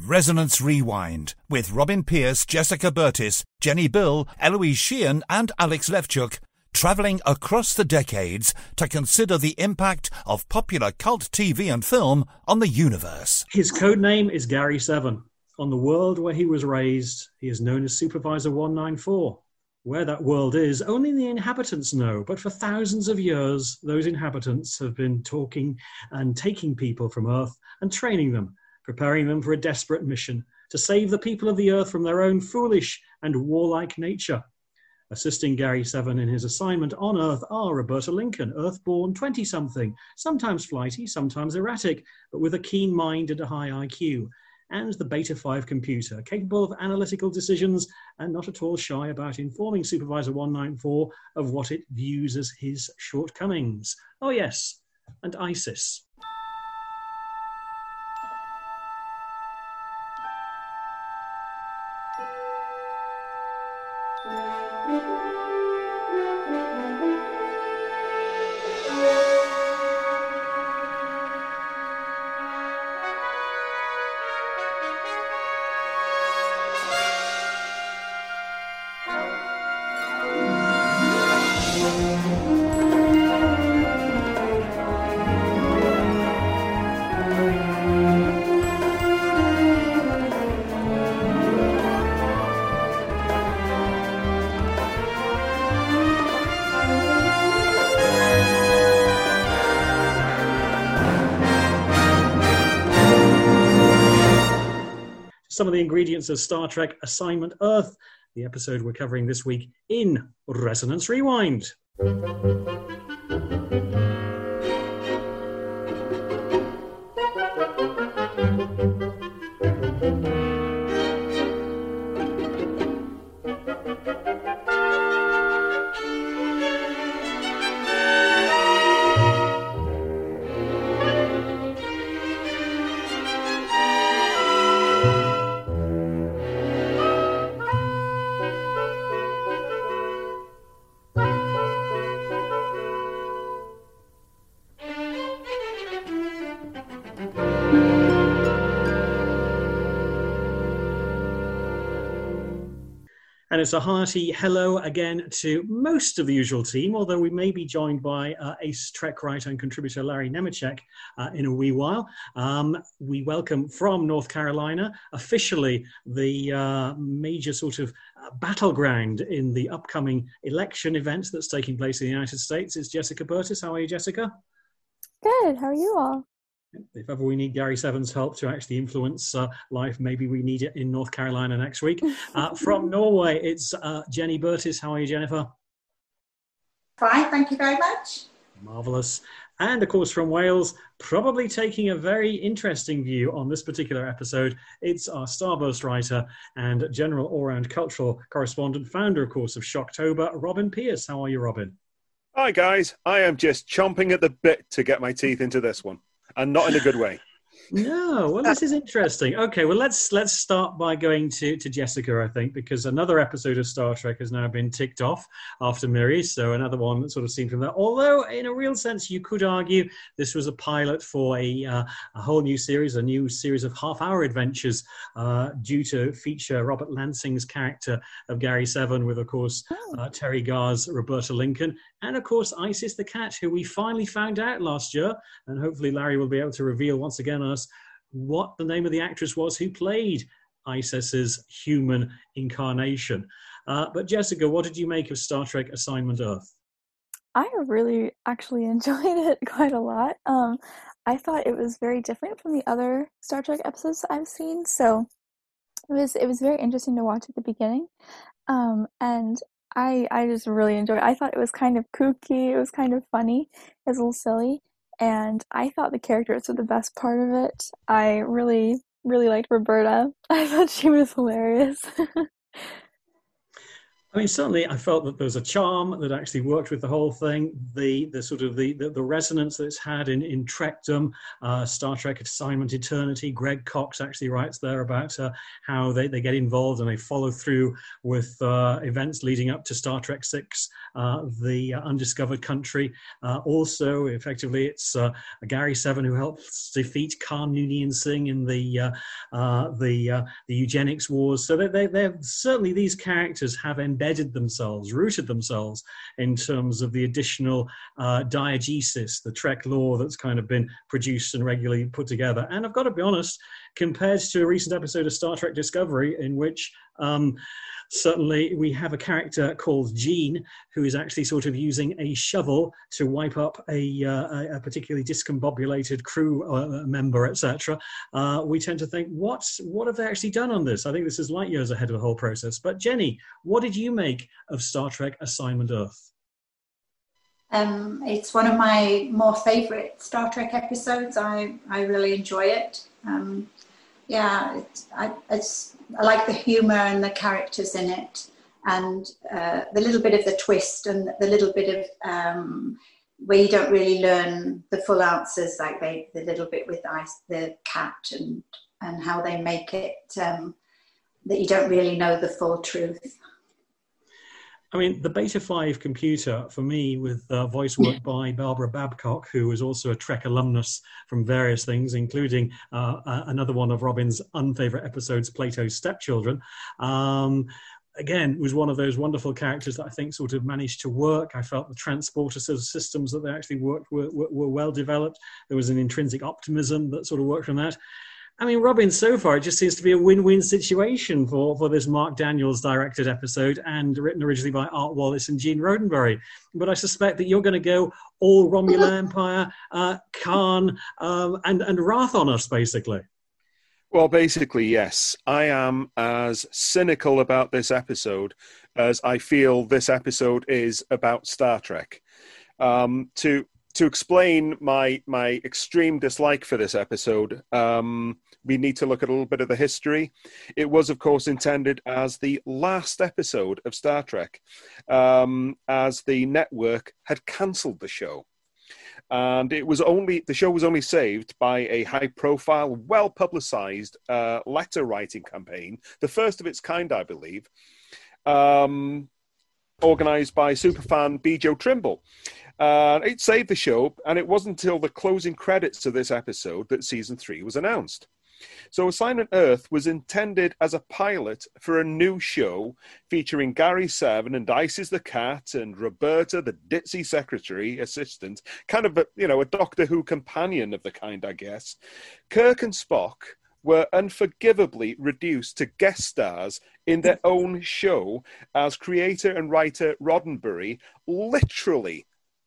Resonance Rewind with Robin Pierce, Jessica Burtis, Jenny Bill, Eloise Sheehan and Alex Levchuk, travelling across the decades to consider the impact of popular cult TV and film on the universe. His code name is Gary 7. On the world where he was raised, he is known as Supervisor 194. Where that world is, only the inhabitants know, but for thousands of years, those inhabitants have been talking and taking people from Earth and training them, preparing them for a desperate mission to save the people of the Earth from their own foolish and warlike nature. Assisting Gary 7 in his assignment on Earth are Roberta Lincoln, Earth-born 20-something, sometimes flighty, sometimes erratic, but with a keen mind and a high IQ, and the Beta 5 computer, capable of analytical decisions and not at all shy about informing Supervisor 194 of what it views as his shortcomings. Oh yes, and ISIS. Some of the ingredients of Star Trek Assignment Earth, the episode we're covering this week in Resonance Rewind. And it's a hearty hello again to most of the usual team, although we may be joined by Ace Trek writer and contributor Larry Nemeczek in a wee while. We welcome from North Carolina, officially the major sort of battleground in the upcoming election events that's taking place in the United States. It's Jessica Burtis. How are you, Jessica? Good. How are you all? If ever we need Gary 7's help to actually influence life, maybe we need it in North Carolina next week. From Norway, it's Jenny Burtis. How are you, Jennifer? Fine, thank you very much. Marvellous. And of course, from Wales, probably taking a very interesting view on this particular episode, it's our Starburst writer and general all-round cultural correspondent, founder, of course, of Shocktober, Robin Pierce. How are you, Robin? Hi, guys. I am just chomping at the bit to get my teeth into this one. And not in a good way. No, well, this is interesting. Okay, well, let's start by going to Jessica, I think, because another episode of Star Trek has now been ticked off after Miri, so another one that sort of seemed from that. Although, in a real sense, you could argue this was a pilot for a whole new series of half-hour adventures due to feature Robert Lansing's character of Gary 7 with, of course, Terry Garr's Roberta Lincoln, and, of course, Isis the Cat, who we finally found out last year, and hopefully Larry will be able to reveal once again us what the name of the actress was who played Isis's human incarnation. But Jessica, what did you make of Star Trek Assignment Earth? I really actually enjoyed it quite a lot. I thought it was very different from the other Star Trek episodes I've seen, so it was very interesting to watch at the beginning. And I just really enjoyed it. I thought it was kind of kooky, it was kind of funny, it was a little silly, and I thought the characters were the best part of it. I really, really liked Roberta. I thought she was hilarious. I mean, certainly, I felt that there was a charm that actually worked with the whole thing. The sort of the resonance that it's had in Trekdom, Star Trek Assignment Eternity. Greg Cox actually writes there about how they get involved and they follow through with events leading up to Star Trek VI, the Undiscovered Country. Also, effectively, it's Gary Seven who helps defeat Khan Noonien Singh in the eugenics wars. So they're certainly, these characters have embedded themselves, rooted themselves in terms of the additional diegesis, the Trek lore that's kind of been produced and regularly put together. And I've got to be honest, compared to a recent episode of Star Trek Discovery, in which certainly we have a character called Gene who is actually sort of using a shovel to wipe up a particularly discombobulated crew member, etc. We tend to think, what have they actually done on this? I think this is light years ahead of the whole process. But Jenny, what did you make of Star Trek Assignment Earth? It's one of my more favourite Star Trek episodes. I really enjoy it. I like the humour and the characters in it, and the little bit of the twist and the little bit of where you don't really learn the full answers, like the little bit with the cat and how they make it that you don't really know the full truth. I mean, the Beta 5 computer, for me, with voice work by Barbara Babcock, who is also a Trek alumnus from various things, including another one of Robin's unfavourite episodes, Plato's Stepchildren, again, was one of those wonderful characters that I think sort of managed to work. I felt the transporter systems that they actually worked were well developed. There was an intrinsic optimism that sort of worked from that. I mean, Robin, so far, it just seems to be a win-win situation for this Mark Daniels directed episode and written originally by Art Wallace and Gene Roddenberry. But I suspect that you're going to go all Romulan Empire, Khan, and Wrath on us, basically. Well, basically, yes. I am as cynical about this episode as I feel this episode is about Star Trek. To explain my extreme dislike for this episode, we need to look at a little bit of the history. It was, of course, intended as the last episode of Star Trek, as the network had cancelled the show. And the show was only saved by a high-profile, well-publicized letter-writing campaign, the first of its kind, I believe, organized by superfan B. Joe Trimble. It saved the show, and it wasn't until the closing credits of this episode that season 3 was announced. So Assignment Earth was intended as a pilot for a new show featuring Gary Seven and Isis the cat and Roberta the ditzy secretary assistant, kind of a Doctor Who companion of the kind, I guess. Kirk and Spock were unforgivably reduced to guest stars in their own show as creator and writer Roddenberry literally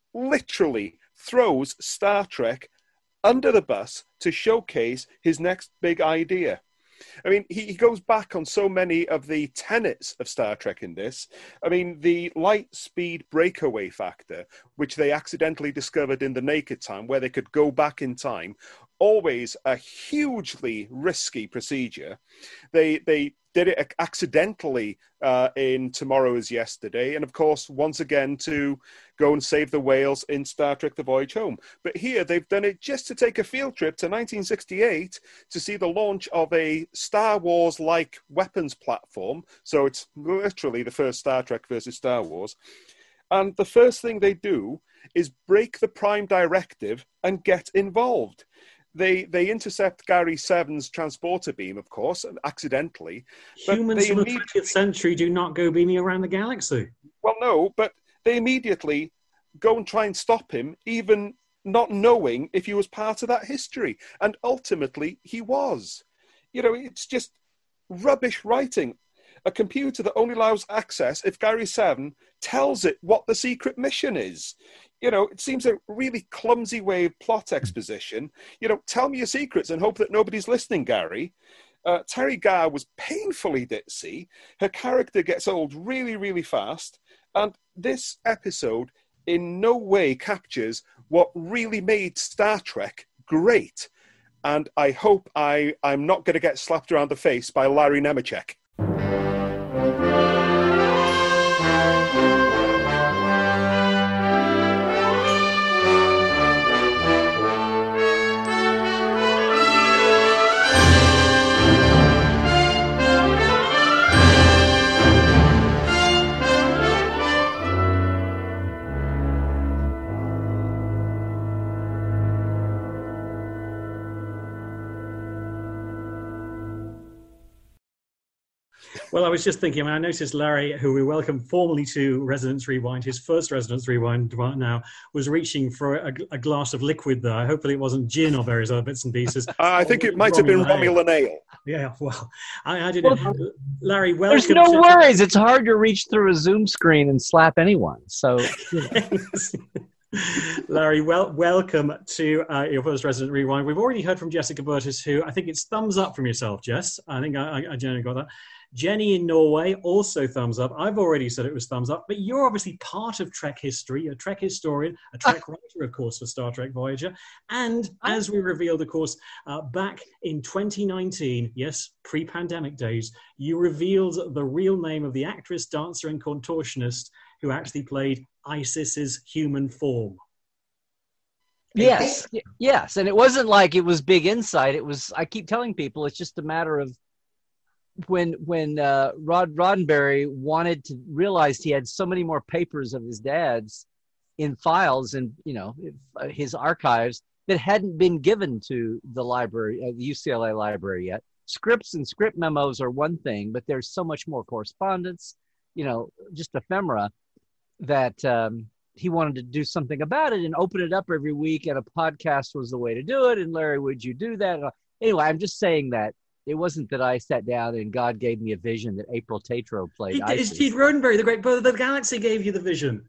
throws Star Trek under the bus to showcase his next big idea. I mean, he goes back on so many of the tenets of Star Trek in this. I mean, the light speed breakaway factor, which they accidentally discovered in The Naked Time, where they could go back in time, always a hugely risky procedure. They did it accidentally in Tomorrow is Yesterday, and of course, once again, to go and save the whales in Star Trek The Voyage Home. But here, they've done it just to take a field trip to 1968 to see the launch of a Star Wars-like weapons platform. So it's literally the first Star Trek versus Star Wars. And the first thing they do is break the Prime Directive and get involved. They intercept Gary Seven's transporter beam, of course, accidentally. Humans in the 20th century do not go beaming around the galaxy. Well, no, but they immediately go and try and stop him, even not knowing if he was part of that history. And ultimately, he was. It's just rubbish writing. A computer that only allows access if Gary Seven tells it what the secret mission is. It seems a really clumsy way of plot exposition. Tell me your secrets and hope that nobody's listening, Gary. Terry Garr was painfully ditzy. Her character gets old really, really fast. And this episode in no way captures what really made Star Trek great. And I hope I'm not going to get slapped around the face by Larry Nemeczek. Well, I was just thinking, I noticed Larry, who we welcome formally to Resonance Rewind, his first Resonance Rewind right now, was reaching for a glass of liquid there. Hopefully it wasn't gin or various other bits and pieces. I think it might have been Romulan ale. Yeah, well, I didn't. Larry, welcome. There's no worries. It's hard to reach through a Zoom screen and slap anyone. So, Larry, welcome to your first Resident Rewind. We've already heard from Jessica Burtis, who I think it's thumbs up from yourself, Jess. I think I generally got that. Jenny in Norway, also thumbs up. I've already said it was thumbs up, but you're obviously part of Trek history, a Trek historian, a Trek writer, of course, for Star Trek Voyager. And as we revealed, of course, back in 2019, yes, pre-pandemic days, you revealed the real name of the actress, dancer, and contortionist who actually played Isis's human form. Yes. And it wasn't like it was big insight. It was, I keep telling people, it's just a matter of when Rod Roddenberry wanted to realized he had so many more papers of his dad's in files and, his archives that hadn't been given to the library, the UCLA library yet. Scripts and script memos are one thing, but there's so much more correspondence, just ephemera, that he wanted to do something about it and open it up every week, and a podcast was the way to do it. And Larry, would you do that? Anyway, I'm just saying that it wasn't that I sat down and God gave me a vision that April Tatro played. It's Gene Roddenberry, the great brother of the galaxy, gave you the vision.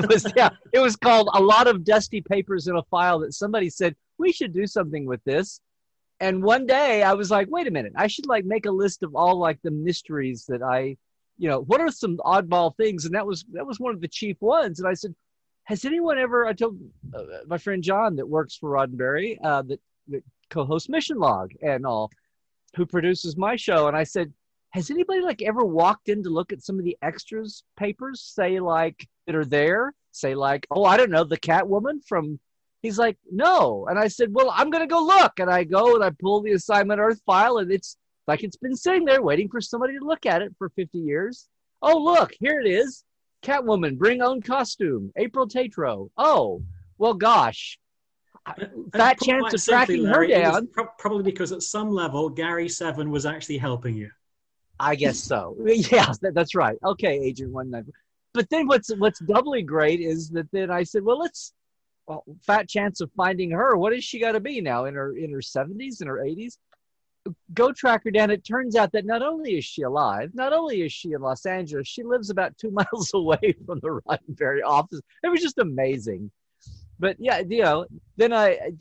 It was called A Lot of Dusty Papers in a File that somebody said, we should do something with this. And one day I was like, wait a minute, I should make a list of all the mysteries that what are some oddball things? And that was one of the chief ones. And I said, has anyone ever, I told my friend John that works for Roddenberry, that co-hosts Mission Log and all, who produces my show. And I said, has anybody ever walked in to look at some of the extras papers, say that are there? Say oh, I don't know, the Catwoman from, he's like, no. And I said, well, I'm going to go look. And I go and I pull the Assignment Earth file, and it's it's been sitting there waiting for somebody to look at it for 50 years. Oh, look, here it is. Catwoman, bring own costume. April Tatro. Oh, well, gosh. That chance of tracking her down. Probably because at some level, Gary 7 was actually helping you. I guess so. Yeah, that's right. Okay, Agent 19. But then what's doubly great is that then I said, well, fat chance of finding her. What has she got to be now? In her 70s, in her 80s? Go track her down. It turns out that not only is she alive, not only is she in Los Angeles, she lives about 2 miles away from the Roddenberry office. It was just amazing. But yeah, then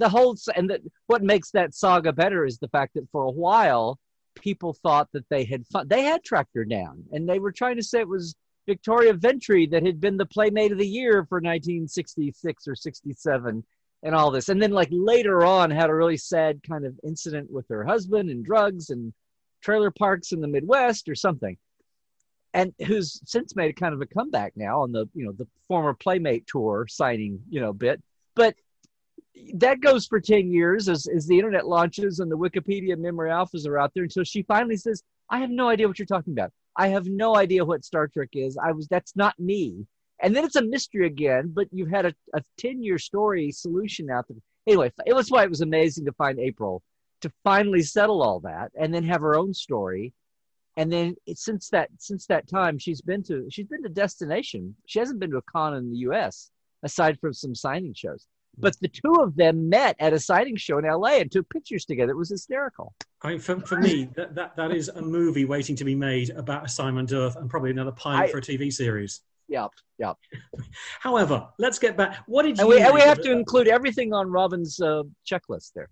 what makes that saga better is the fact that for a while, people thought that they had tracked her down, and they were trying to say it was Victoria Ventry that had been the Playmate of the Year for 1966 or 67 and all this. And then later on had a really sad kind of incident with her husband and drugs and trailer parks in the Midwest or something. And who's since made a kind of a comeback now on the former Playmate tour signing, bit. But that goes for 10 years as the internet launches and the Wikipedia memory alphas are out there until she finally says, I have no idea what you're talking about. I have no idea what Star Trek is. That's not me. And then it's a mystery again, but you've had a 10-year story solution out there. Anyway, it was why it was amazing to find April to finally settle all that and then have her own story. And then since that time, she's been to Destination. She hasn't been to a con in the U.S. aside from some signing shows. But the two of them met at a signing show in L.A. and took pictures together. It was hysterical. I mean, for me, that is a movie waiting to be made about Assignment Earth and probably another pilot for a TV series. Yeah. However, let's get back. What did you? And we have to include everything on Robin's checklist there.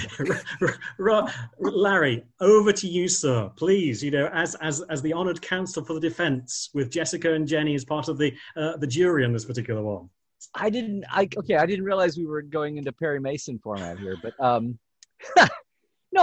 Larry, over to you, sir. Please, as the honoured counsel for the defence, with Jessica and Jenny as part of the jury on this particular one. I didn't realize we were going into Perry Mason format here, but no,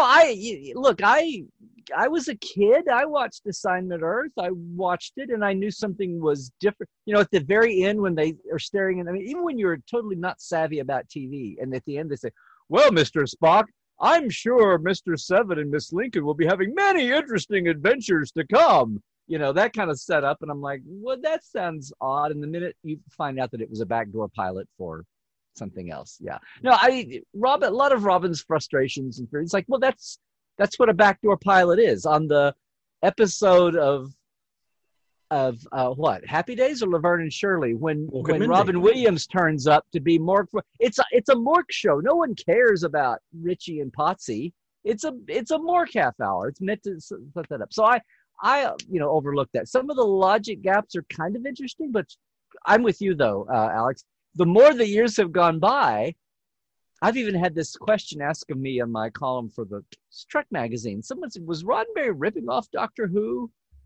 I was a kid. I watched Assignment Earth. I watched it and I knew something was different. At the very end when they are staring at, even when you're totally not savvy about TV, and at the end they say, well, Mr. Spock, I'm sure Mr. Seven and Miss Lincoln will be having many interesting adventures to come. That kind of setup. And I'm like, well, that sounds odd. And the minute you find out that it was a backdoor pilot for something else. Yeah. No, a lot of Robin's frustrations and fears, it's well, that's what a backdoor pilot is. On the episode of what, Happy Days or Laverne and Shirley, when Robin Williams turns up to be Mork. It's a Mork show. No one cares about Richie and Potsy. It's a Mork half hour. It's meant to put that up. So I overlooked that. Some of the logic gaps are kind of interesting, but I'm with you though, Alex. The more the years have gone by, I've even had this question asked of me on my column for the Trek magazine. Someone said, was Roddenberry ripping off Doctor Who?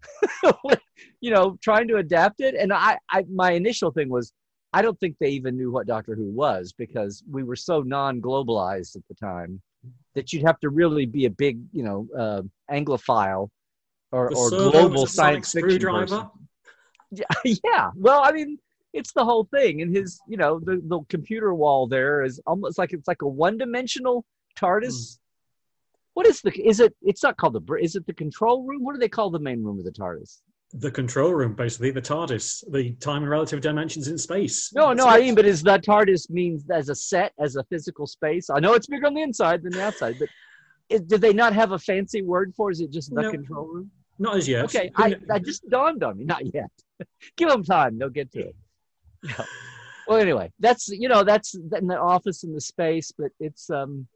Trying to adapt it. And my initial thing was, I don't think they even knew what Doctor Who was, because we were so non-globalized at the time that you'd have to really be a big, Anglophile or global science fiction person. Yeah. Well, I mean, it's the whole thing. And his, the computer wall there is almost like it's like a one-dimensional TARDIS. What is it's not called is it the control room? What do they call the main room of the TARDIS? The control room, basically, the TARDIS, the time and relative dimensions in space. No, I mean, but is that TARDIS means as a physical space? I know it's bigger on the inside than the outside, but did they not have a fancy word for it? Is it just the control room? Not as yet. Okay, that just dawned on me. Not yet. Give them time. They'll get to it. Yeah. Well, anyway, that's in the office in the space, but it's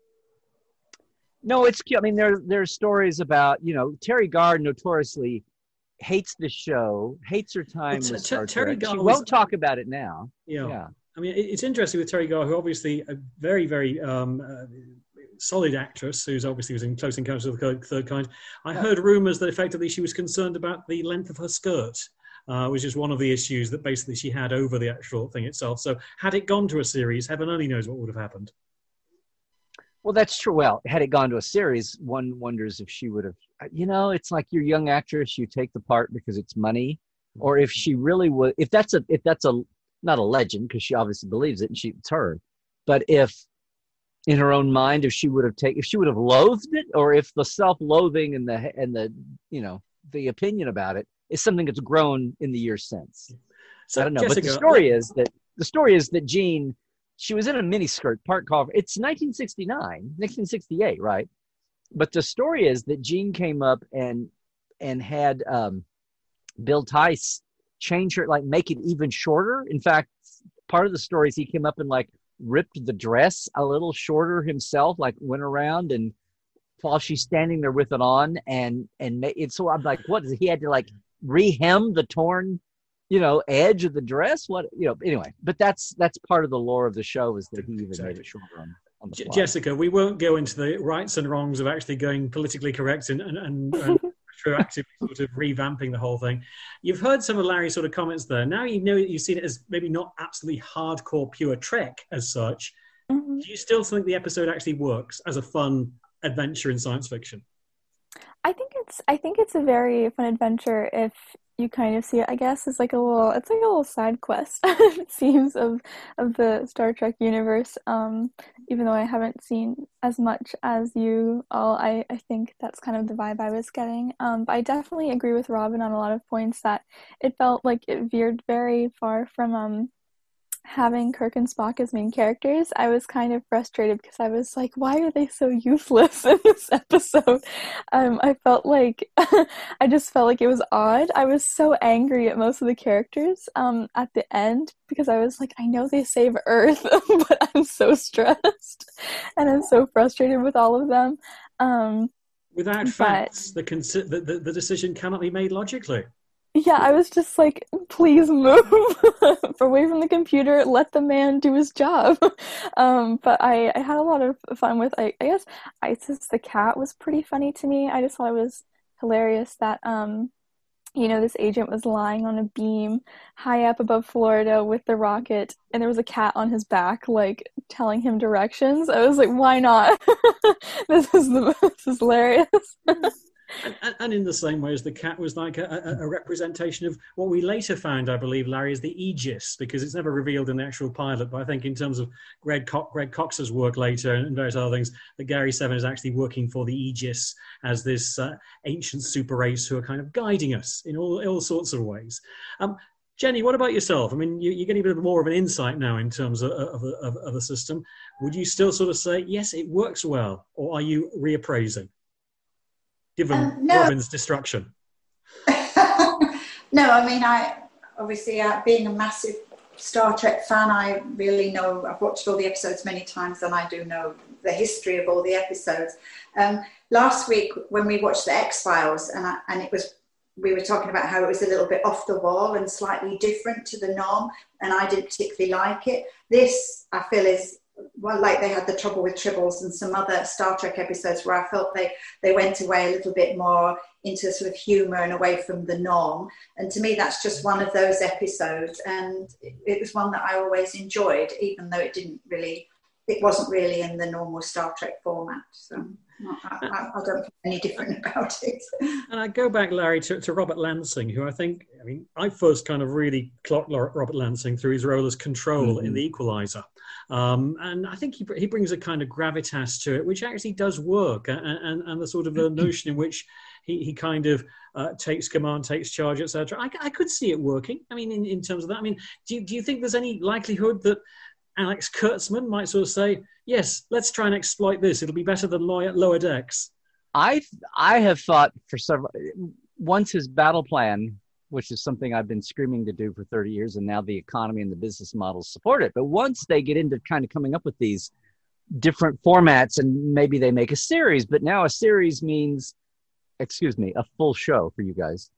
no, it's cute. I mean, there are stories about, Terry Gard notoriously hates the show, hates her time with Star Trek. She won't talk about it now. Yeah. I mean, it's interesting with Terry Gard, who obviously a very, very solid actress, who's obviously was in Close Encounters of the Third Kind. I heard rumours that effectively she was concerned about the length of her skirt, which is one of the issues that basically she had over the actual thing itself. So had it gone to a series, heaven only knows what would have happened. Well, that's true. Well, had it gone to a series, one wonders if she would have, it's like you're a young actress, you take the part because it's money, or if she really would, if that's not a legend, because she obviously believes it and it's her, but if in her own mind, if she would have loathed it, or if the self-loathing and the opinion about it is something that's grown in the years since. So I don't know. Jessica, but the story is that Jean, she was in a miniskirt, part cover. It's 1968, right? But the story is that Jean came up and had Bill Tice change her, like make it even shorter. In fact, part of the story is he came up and like ripped the dress a little shorter himself, like went around and while she's standing there with it on and so I'm like, what is it? He had to like rehem the torn edge of the dress, anyway, but that's part of the lore of the show, is that he even made it shorter on the fly. Jessica, we won't go into the rights and wrongs of actually going politically correct and retroactively sort of revamping the whole thing. You've heard some of Larry's sort of comments there. Now you've seen it as maybe not absolutely hardcore pure Trek as such. Mm-hmm. Do you still think the episode actually works as a fun adventure in science fiction? I think it's a very fun adventure if you kind of see it, I guess, it's like a little side quest, it seems, of the Star Trek universe. Even though I haven't seen as much as you all, I think that's kind of the vibe I was getting. But I definitely agree with Robin on a lot of points that it felt like it veered very far from having Kirk and Spock as main characters. I was kind of frustrated because I was like, why are they so useless in this episode? I felt like I just felt like it was odd. I was so angry at most of the characters at the end because I was like, I know they save Earth, but I'm so stressed and I'm so frustrated with all of them. Without facts, the decision cannot be made logically. Yeah, I was just like, please move away from the computer. Let the man do his job. But I had a lot of fun with, I guess, Isis the cat was pretty funny to me. I just thought it was hilarious that, this agent was lying on a beam high up above Florida with the rocket, and there was a cat on his back, like, telling him directions. I was like, why not? This is hilarious. And in the same way as the cat was like a representation of what we later found, I believe, Larry, is the Aegis, because it's never revealed in the actual pilot. But I think in terms of Greg Cox's work later and various other things, that Gary Seven is actually working for the Aegis as this ancient super race who are kind of guiding us in all sorts of ways. Jenny, what about yourself? I mean, you're getting a bit more of an insight now in terms of the system. Would you still sort of say, yes, it works well, or are you reappraising? Given no. Robin's destruction. No, I mean, I obviously, being a massive Star Trek fan, I really know, I've watched all the episodes many times and I do know the history of all the episodes. Last week when we watched the X-Files we were talking about how it was a little bit off the wall and slightly different to the norm, and I didn't particularly like it. This, I feel, is, well, like they had the Trouble with Tribbles and some other Star Trek episodes where I felt they went away a little bit more into sort of humour and away from the norm. And to me, that's just one of those episodes. And it was one that I always enjoyed, even though it wasn't really in the normal Star Trek format. So I don't feel any different about it. And I go back, Larry, to Robert Lansing, who I first kind of really clocked Robert Lansing through his role as Control in The Equalizer. And I think he brings a kind of gravitas to it, which actually does work. And the sort of the notion in which he kind of takes command, takes charge, etc. I could see it working. I mean, in terms of that. I mean, do you think there's any likelihood that Alex Kurtzman might sort of say, yes, let's try and exploit this. It'll be better than Lower Decks. I have thought once his battle plan, which is something I've been screaming to do for 30 years, and now the economy and the business models support it. But once they get into kind of coming up with these different formats, and maybe they make a series, but now a series means, a full show for you guys.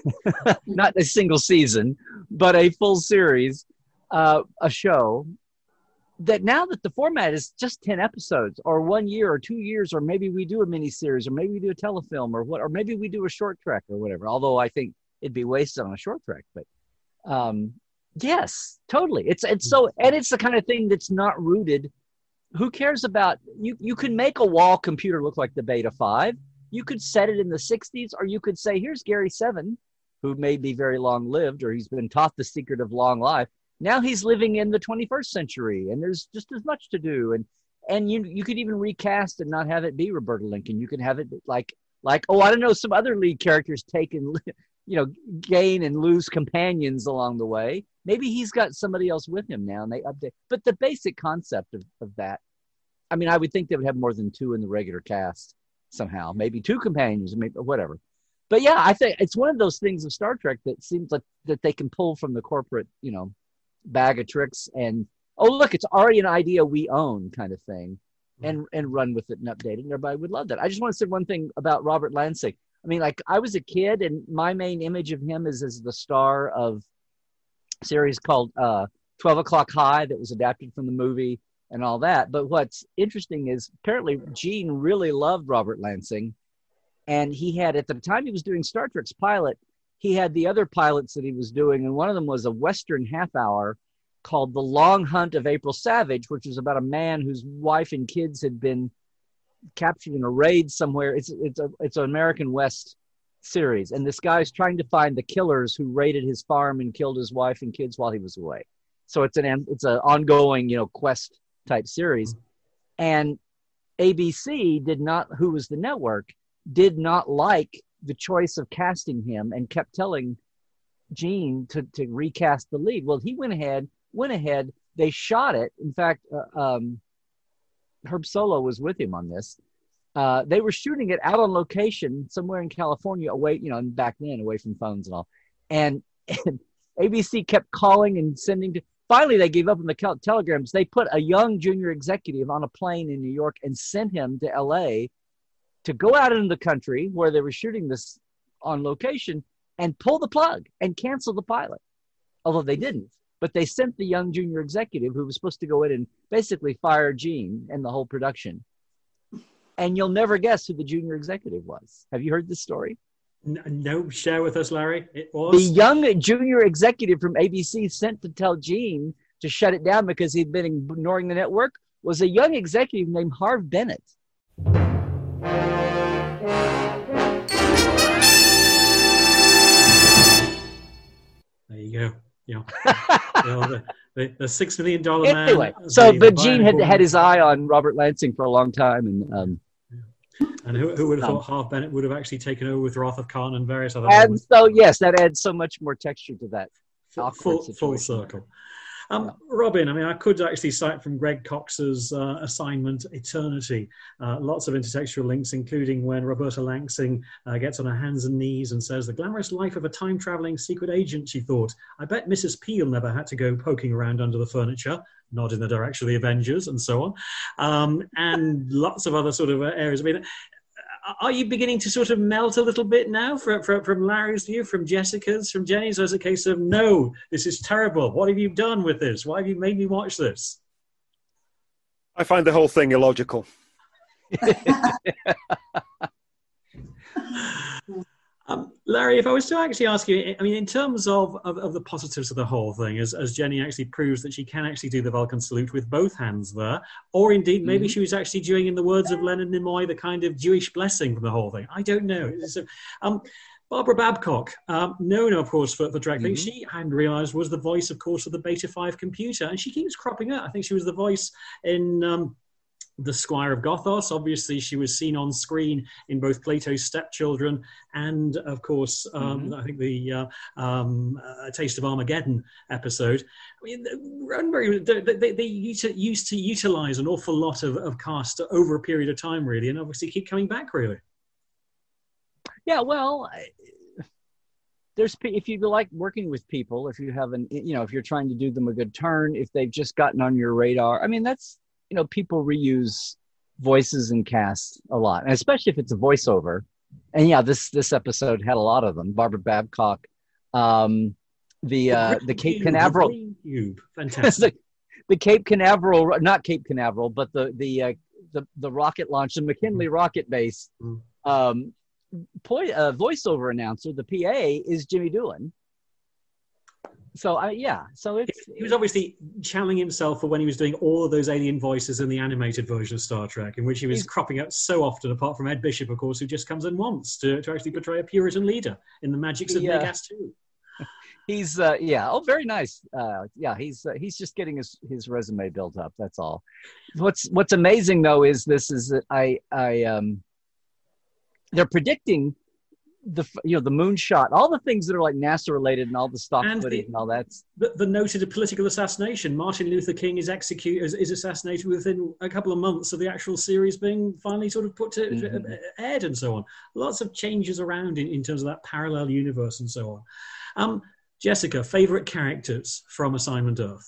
Not a single season, but a full series, a show. That now that the format is just 10 episodes or 1 year or 2 years, or maybe we do a mini series, or maybe we do a telefilm or maybe we do a short trek or whatever, although I think it'd be wasted on a short trek, but yes, totally. It's so, and it's the kind of thing that's not rooted. Who cares about, you can make a wall computer look like the Beta 5. You could set it in the 60s, or you could say, here's Gary 7, who may be very long lived, or he's been taught the secret of long life. Now he's living in the 21st century, and there's just as much to do. And you could even recast and not have it be Roberta Lincoln. You can have it like I don't know, some other lead characters take and gain and lose companions along the way. Maybe he's got somebody else with him now, and they update. But the basic concept of that, I mean, I would think they would have more than 2 in the regular cast somehow. Maybe 2 companions, maybe whatever. But yeah, I think it's one of those things of Star Trek that seems like that they can pull from the corporate, bag of tricks and, oh, look, it's already an idea we own kind of thing, and run with it and update it, and everybody would love that. I just want to say one thing about Robert Lansing. I mean, like, I was a kid, and my main image of him is as the star of a series called 12 O'Clock High that was adapted from the movie and all that. But what's interesting is apparently Gene really loved Robert Lansing, and he had, at the time he was doing Star Trek's pilot, he had the other pilots that he was doing, and one of them was a Western half-hour called The Long Hunt of April Savage, which was about a man whose wife and kids had been captured in a raid somewhere. It's an American West series, and this guy's trying to find the killers who raided his farm and killed his wife and kids while he was away. So it's an ongoing, quest type series. And ABC who was the network, did not like the choice of casting him and kept telling Gene to recast the lead. Well, he went ahead. They shot it. In fact, Herb Solo was with him on this. They were shooting it out on location somewhere in California, away, and back then away from phones and all. And ABC kept calling and sending. Finally, they gave up on the telegrams. They put a young junior executive on a plane in New York and sent him to LA to go out into the country where they were shooting this on location and pull the plug and cancel the pilot. Although they didn't, but they sent the young junior executive who was supposed to go in and basically fire Gene and the whole production. And you'll never guess who the junior executive was. Have you heard this story? No, share with us, Larry. It was the young junior executive from ABC sent to tell Gene to shut it down because he'd been ignoring the network was a young executive named Harv Bennett. There you go. The $6 million man. Anyway, but Gene had his eye on Robert Lansing for a long time, and who would have thought Harv Bennett would have actually taken over with Wrath of Khan and various other. And so, yes, that adds so much more texture to that. Full circle. Robin, I mean, I could actually cite from Greg Cox's assignment Eternity, lots of intertextual links, including when Roberta Lansing gets on her hands and knees and says, "The glamorous life of a time-traveling secret agent," she thought. "I bet Mrs. Peel never had to go poking around under the furniture," nod in the direction of the Avengers and so on, and lots of other sort of areas. I mean, are you beginning to sort of melt a little bit now from Larry's view, from Jessica's, from Jenny's? Or is it a case of, no, this is terrible. What have you done with this? Why have you made me watch this? I find the whole thing illogical. Larry, if I was to actually ask you, I mean, in terms of the positives of the whole thing, as Jenny actually proves that she can actually do the Vulcan salute with both hands there, or indeed maybe she was actually doing, in the words of Leonard Nimoy, the kind of Jewish blessing from the whole thing. I don't know. Barbara Babcock, known, of course, for directing, she, I hadn't realised, was the voice, of course, of the Beta 5 computer, and she keeps cropping up. I think she was the voice in the Squire of Gothos. Obviously, she was seen on screen in both Plato's Stepchildren and, of course, I think the Taste of Armageddon episode. I mean, they used to utilise an awful lot of cast over a period of time, really, and obviously keep coming back, really. Yeah, well, if you like working with people, if you have if you're trying to do them a good turn, if they've just gotten on your radar, I mean, that's, people reuse voices and casts a lot, and especially if it's a voiceover. And yeah, this episode had a lot of them. Barbara Babcock, the Cape Canaveral, fantastic. the Cape Canaveral, not Cape Canaveral, but the rocket launch, the McKinley rocket base. Voiceover announcer, the PA, is Jimmy Doolan. So he was obviously channeling himself for when he was doing all of those alien voices in the animated version of Star Trek, in which he was cropping up so often, apart from Ed Bishop, of course, who just comes in once to actually portray a Puritan leader in The Magics of Megas 2. He's very nice. He's just getting his resume built up. That's all. What's amazing though is that they're predicting the moonshot, all the things that are like NASA related, and all the stock footage and all that. The noted political assassination. Martin Luther King is assassinated within a couple of months of the actual series being finally sort of put to aired, and so on. Lots of changes around in terms of that parallel universe and so on. Jessica, favorite characters from Assignment Earth?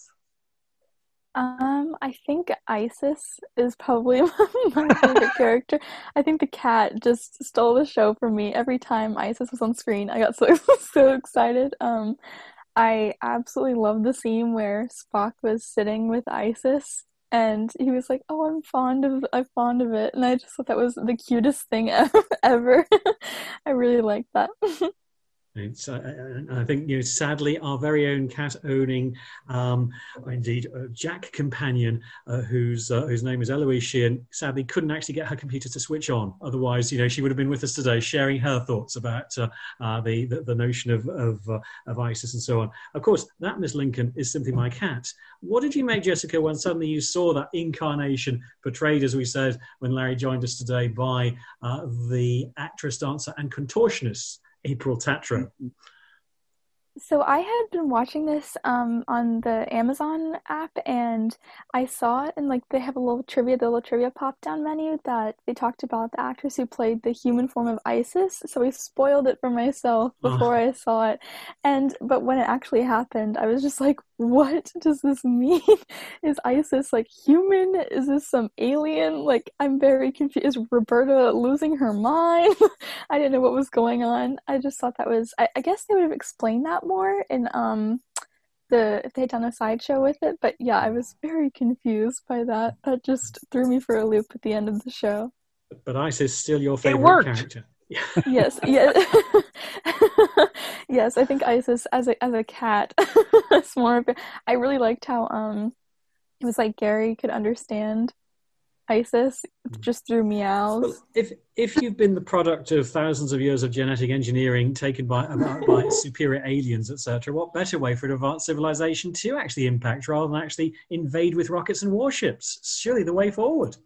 I think Isis is probably my favorite character. I think the cat just stole the show from me. Every time Isis was on screen, I got so excited. I absolutely love the scene where Spock was sitting with Isis, and he was like, "Oh, I'm fond of it," and I just thought that was the cutest thing ever. I really liked that. It's, I think, sadly, our very own cat-owning, indeed, Jack companion, whose name is Eloise Sheehan, sadly couldn't actually get her computer to switch on. Otherwise, she would have been with us today, sharing her thoughts about the notion of ISIS and so on. Of course, that Miss Lincoln is simply my cat. What did you make, Jessica, when suddenly you saw that incarnation portrayed, as we said, when Larry joined us today, by the actress, dancer, and contortionist April Tatro? So I had been watching this on the Amazon app, and I saw it, and they have the little trivia pop-down menu that they talked about the actress who played the human form of Isis. So I spoiled it for myself before I saw it, but when it actually happened, I was just like, what does this mean? Is Isis human? Is this some alien? I'm very confused. Is Roberta losing her mind? I didn't know what was going on. I just thought that was, I guess they would have explained that more in if they had done a sideshow with it. But yeah, I was very confused by that. That just threw me for a loop at the end of the show. But Isis is still your favorite character. Yes. Yes, I think Isis as a cat is more of I really liked how it was Gary could understand Isis just through meows. Well, if you've been the product of thousands of years of genetic engineering taken by superior aliens, etc., what better way for an advanced civilization to actually impact rather than actually invade with rockets and warships? Surely the way forward.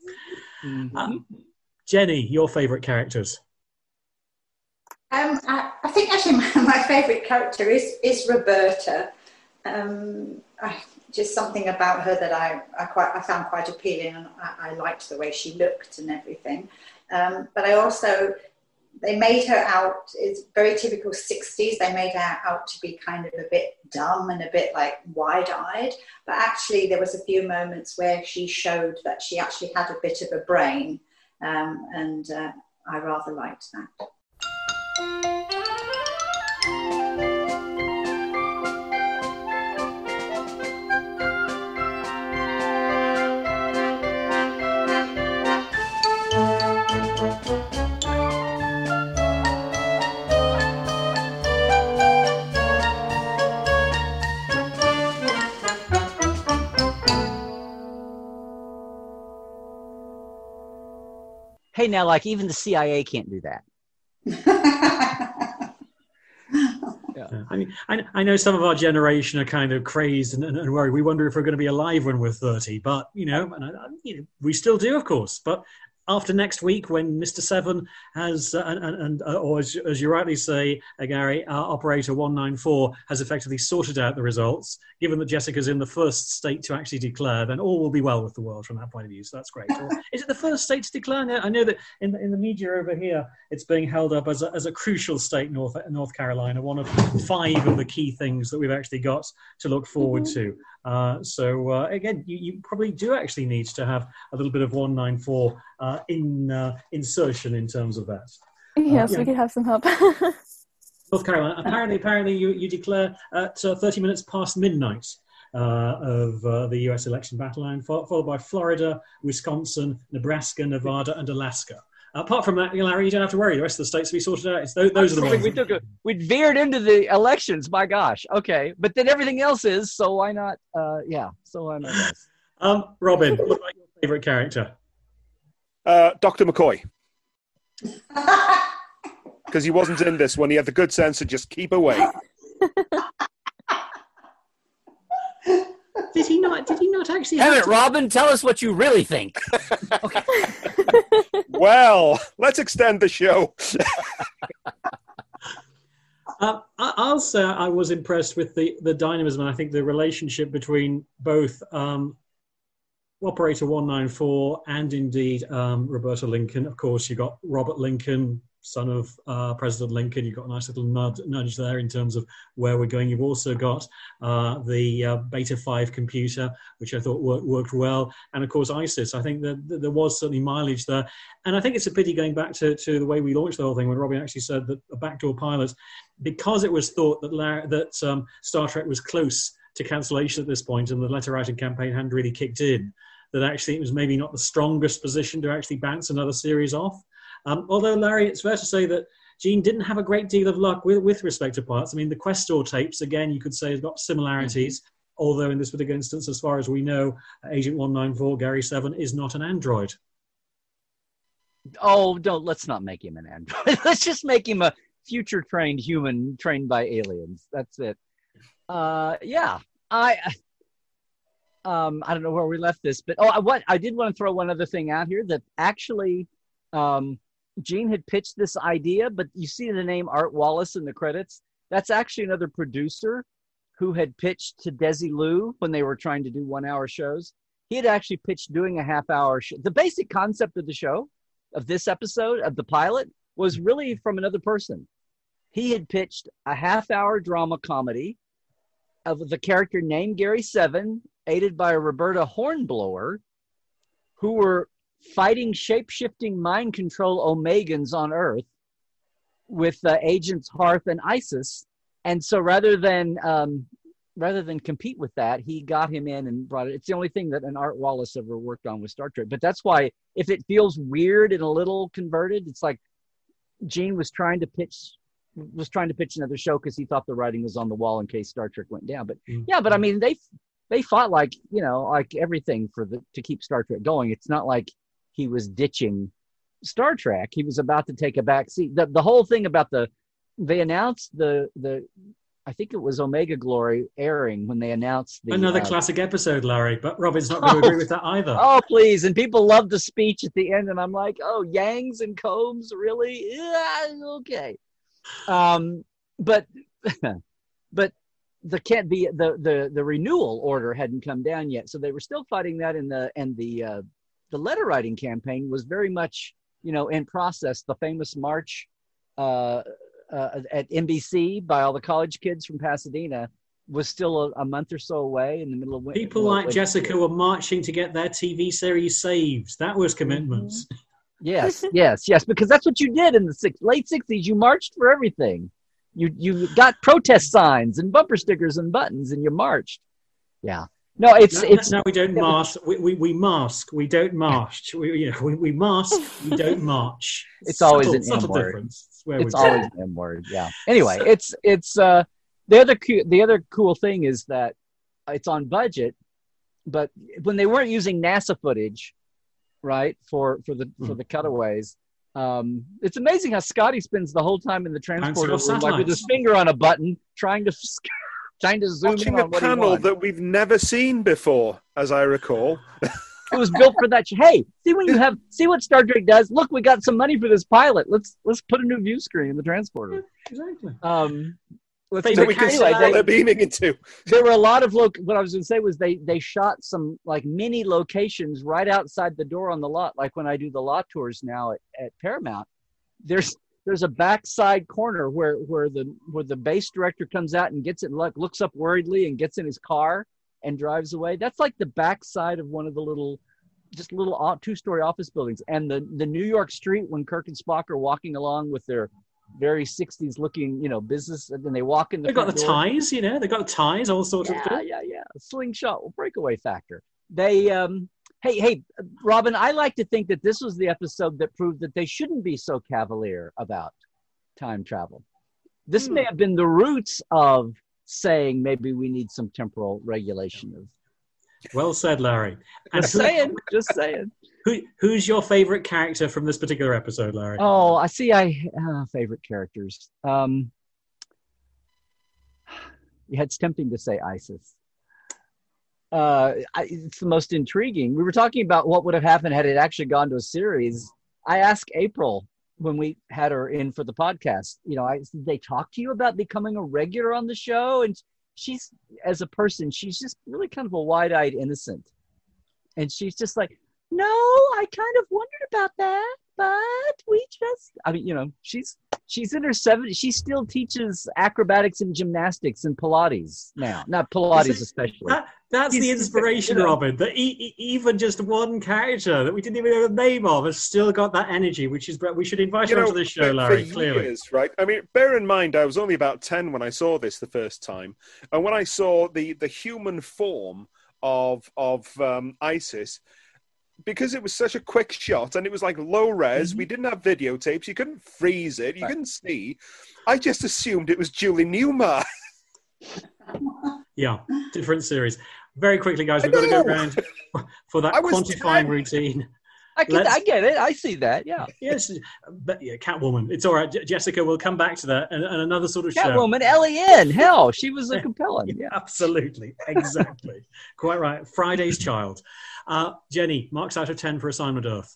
Jenny, your favorite characters? I think actually my favourite character is Roberta. just something about her that I found quite appealing, and I liked the way she looked and everything. But I also, they made her out, it's very typical 60s, they made her out to be kind of a bit dumb and a bit like wide-eyed, but actually there was a few moments where she showed that she actually had a bit of a brain, and I rather liked that. Hey, now, like, even the CIA can't do that. Yeah. I mean, I know some of our generation are kind of crazed and worried. We wonder if we're going to be alive when we're 30, but we still do, of course. But after next week, when Mr. Seven has, or as you rightly say, Gary, Operator 194 has effectively sorted out the results, given that Jessica's in the first state to actually declare, then all will be well with the world from that point of view. So that's great. Is it the first state to declare now? I know that in the media over here, it's being held up as a crucial state, North Carolina, one of 5 of the key things that we've actually got to look forward to. So again, you probably do actually need to have a little bit of 194 insertion in terms of that. Yes, we could have some help. North Carolina. Apparently, you declare at 30 minutes past midnight of the U.S. election battle line, followed by Florida, Wisconsin, Nebraska, Nevada, and Alaska. Apart from that, Larry, you don't have to worry. The rest of the states will be sorted out. It's those are the ones. We veered into the elections. My gosh. Okay, but then everything else is. So why not? So why not? Robin, what about your favourite character? Dr. McCoy. Because he wasn't in this one. He had the good sense to just keep away. Did he not actually? Damn it, Robin! Tell us what you really think. Okay. Well, let's extend the show. I'll say I was impressed with the dynamism, and I think the relationship between both Operator 194 and indeed Roberta Lincoln. Of course, you got Robert Lincoln, son of President Lincoln. You've got a nice little nudge there in terms of where we're going. You've also got the Beta 5 computer, which I thought worked well. And of course, ISIS. I think that there was certainly mileage there. And I think it's a pity going back to the way we launched the whole thing when Robin actually said that a backdoor pilot, because it was thought that Star Trek was close to cancellation at this point and the letter writing campaign hadn't really kicked in, that actually it was maybe not the strongest position to actually bounce another series off. Although, Larry, it's fair to say that Gene didn't have a great deal of luck with respect to pilots. I mean, the Questor tapes, again, you could say have got similarities, although in this particular instance, as far as we know, Agent 194, Gary 7, is not an android. Oh, let's not make him an android. Let's just make him a future-trained human trained by aliens. That's it. I don't know where we left this, but I did want to throw one other thing out here that actually Gene had pitched this idea, but you see the name Art Wallace in the credits. That's actually another producer who had pitched to Desilu when they were trying to do 1-hour shows. He had actually pitched doing a half-hour show. The basic concept of the show, of this episode, of the pilot, was really from another person. He had pitched a half-hour drama comedy of the character named Gary 7, aided by Roberta Hornblower, who were fighting shape-shifting mind control Omegans on Earth with agents Harth and Isis. And so rather than compete with that, he got him in and brought it. It's the only thing that an Art Wallace ever worked on with Star Trek. But that's why if it feels weird and a little converted, it's like Gene was trying to pitch another show because he thought the writing was on the wall in case Star Trek went down. But but I mean, they fought like everything to keep Star Trek going. It's not like he was ditching Star Trek. He was about to take a back seat. The whole thing about they announced the I think it was Omega Glory airing when they announced another classic episode, Larry. But Robin's not going to agree with that either. Oh, please! And people love the speech at the end, and I'm like, oh, Yangs and Combs, really? Yeah, okay. But the renewal order hadn't come down yet, so they were still fighting that. The letter writing campaign was very much, in process. The famous march at NBC by all the college kids from Pasadena was still a month or so away in the middle of winter. People like Jessica were marching to get their TV series saved. That was commitments. Yes, because that's what you did in the late 60s. You marched for everything. You got protest signs and bumper stickers and buttons, and you marched. Yeah. No, it's no, we don't mask. We mask. We don't march. We mask. We don't march. It's always an M word. It's always an M word. Yeah. Anyway, it's the other cool thing is that it's on budget, but when they weren't using NASA footage, right, for the cutaways, it's amazing how Scotty spends the whole time in the transporter room, like with his finger on a button, trying to zoom watching in on a what panel that we've never seen before, as I recall. It was built for that. Hey, see what Star Trek does? Look, we got some money for this pilot. Let's put a new view screen in the transporter. Exactly. So we can see what they're beaming into. There were a lot of what I was going to say was they shot some like mini locations right outside the door on the lot. Like when I do the lot tours now at Paramount, there's a backside corner where the base director comes out and gets it, looks up worriedly and gets in his car and drives away. That's like the backside of one of the little 2-story office buildings. And the New York street when Kirk and Spock are walking along with their very 60s looking, business, and then they walk in the They've got the ties, they've got the ties, all sorts of stuff. Yeah. Slingshot breakaway factor. They, hey, Robin, I like to think that this was the episode that proved that they shouldn't be so cavalier about time travel. This may have been the roots of saying maybe we need some temporal regulation of. Well said, Larry. And just saying. Who's your favorite character from this particular episode, Larry? Oh, I see. Favorite characters. It's tempting to say Isis. It's the most intriguing. We were talking about what would have happened had it actually gone to a series. I asked April when we had her in for the podcast, did they talk to you about becoming a regular on the show? And she's, as a person, she's just really kind of a wide-eyed innocent. And she's just like, no, I kind of wondered about that, but we just, she's in her 70s. She still teaches acrobatics and gymnastics and Pilates now. Not Pilates especially. That's the inspiration, Robin, that even just one character that we didn't even know the name of has still got that energy, we should invite her onto the show, Larry, clearly. Years, right? I mean, bear in mind, I was only about 10 when I saw this the first time. And when I saw the human form of Isis, because it was such a quick shot and it was like low res, we didn't have videotapes, you couldn't freeze it, you couldn't see. I just assumed it was Julie Newmar. Yeah, different series. Very quickly, guys, we've got to go around for that quantifying routine. I get it. I see that. Yeah. Yes, but Catwoman. It's all right. Jessica, we'll come back to that and another sort of show. Catwoman, Ellie-Ann. Hell, she was a compelling. Yeah, absolutely. Exactly. Quite right. Friday's Child. Jenny, marks out of 10 for Assignment Earth.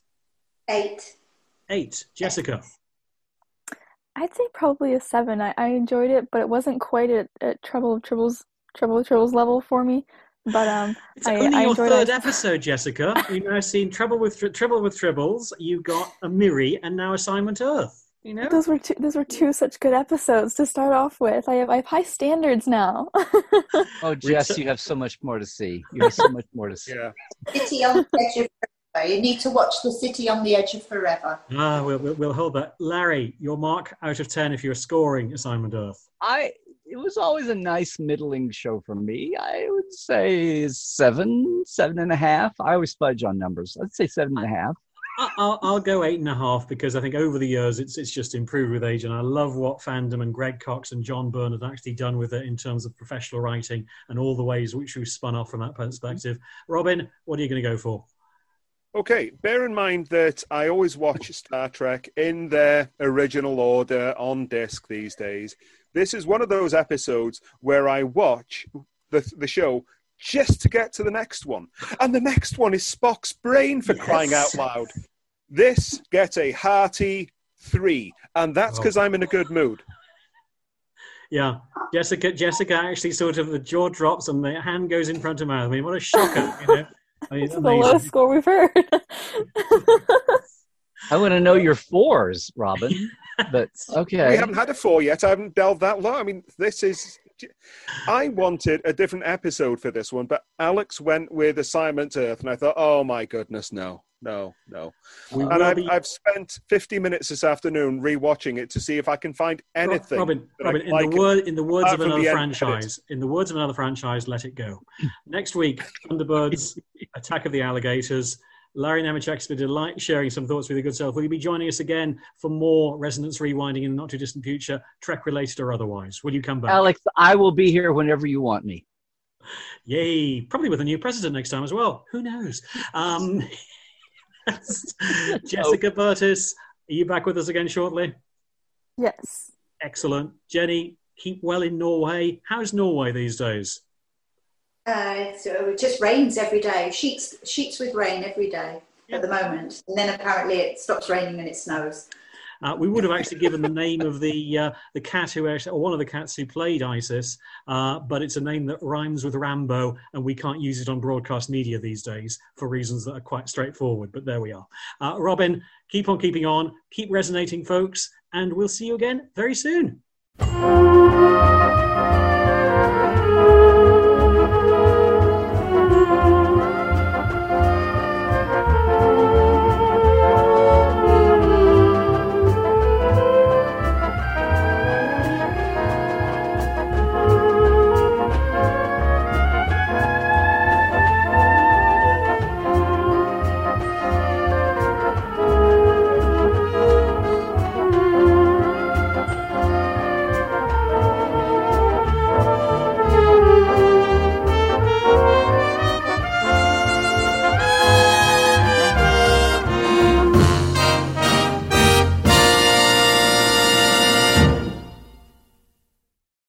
8. Jessica. I'd say probably a 7. I enjoyed it, but it wasn't quite at Trouble with Tribbles level for me. But it's only your third episode, Jessica. We've now seen Trouble with Tribbles. You got a Miri, and now Assignment Earth. Those were two such good episodes to start off with. I have high standards now. Oh, Jess, you have so much more to see. You have so much more to see. Yeah. City on the Edge of Forever. You need to watch The City on the Edge of Forever. We'll hold that. Larry, your mark out of 10 if you're scoring Assignment Earth. It was always a nice middling show for me. I would say 7.5. I always fudge on numbers. I'd say 7.5. I'll go 8.5 because I think over the years it's just improved with age, and I love what fandom and Greg Cox and John Byrne have actually done with it in terms of professional writing and all the ways which we've spun off from that perspective. Robin, what are you going to go for? Okay, bear in mind that I always watch Star Trek in their original order on disc these days. This is one of those episodes where I watch the show just to get to the next one. And the next one is Spock's brain, for crying out loud. This gets a hearty 3, and that's because I'm in a good mood. Yeah. Jessica actually sort of, the jaw drops and the hand goes in front of mouth. I mean, what a shocker, you know. I mean, This is the lowest score we've heard. I want to know your 4s, Robin. But okay. We haven't had a 4 yet. I haven't delved that low. I mean, I wanted a different episode for this one, but Alex went with Assignment Earth, and I thought, oh my goodness, no. And I've spent 50 minutes this afternoon rewatching it to see if I can find anything. Robin, in the words of another franchise, let it go. Next week, Thunderbirds, Attack of the Alligators. Larry Nemechek, it's been a delight sharing some thoughts with your good self. Will you be joining us again for more Resonance Rewinding in the not too distant future, Trek related or otherwise? Will you come back? Alex, I will be here whenever you want me. Yay! Probably with a new president next time as well. Who knows? Jessica Burtis, are you back with us again shortly? Yes. Excellent. Jenny, keep well in Norway. How's Norway these days? It just rains every day. Sheets with rain every day at the moment, and then apparently it stops raining and it snows. We would have actually given the name of the cat who actually, or one of the cats who played Isis, but it's a name that rhymes with Rambo, and we can't use it on broadcast media these days for reasons that are quite straightforward. But there we are. Robin, keep on keeping on, keep resonating, folks, and we'll see you again very soon.